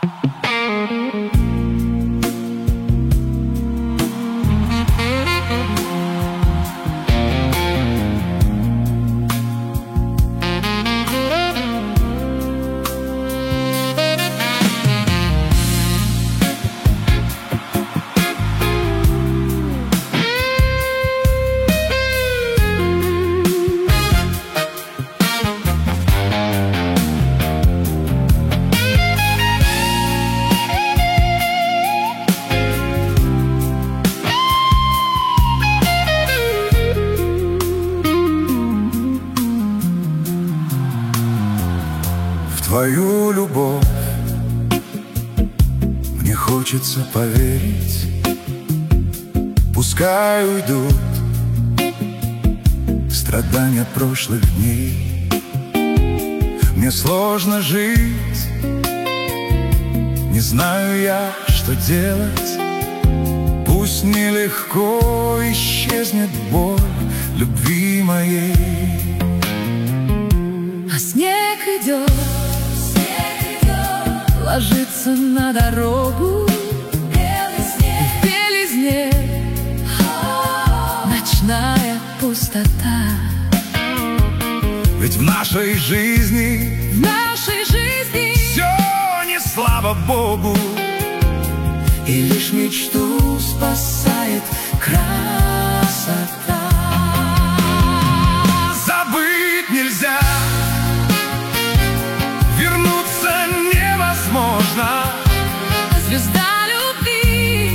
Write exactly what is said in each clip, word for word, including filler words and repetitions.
Твою любовь мне хочется поверить. Пускай уйдут страдания прошлых дней. Мне сложно жить, не знаю я, что делать. Пусть нелегко исчезнет боль любви моей. А снег идет, ложится на дорогу, белый снег, в белизне ночная пустота. Ведь в нашей жизни, в нашей жизни все не слава Богу, и лишь мечту спасает красота. Забыть нельзя, вернуться невозможно. Звезда любви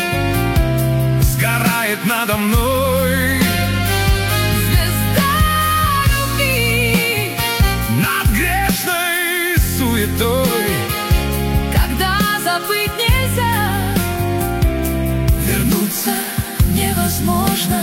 сгорает надо мной. Звезда любви над грешной суетой. Когда забыть нельзя, вернуться невозможно.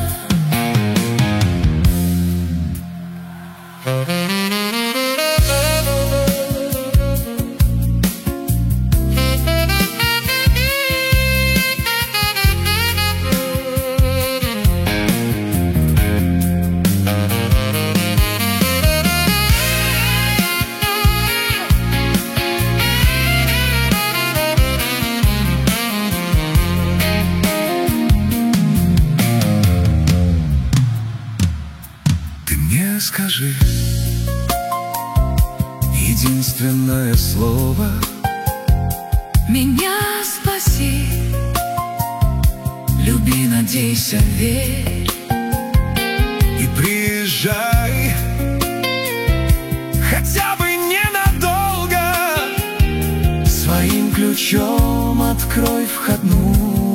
Скажи единственное слово: меня спаси, люби, надейся, верь. И приезжай, хотя бы ненадолго. Своим ключом открой входную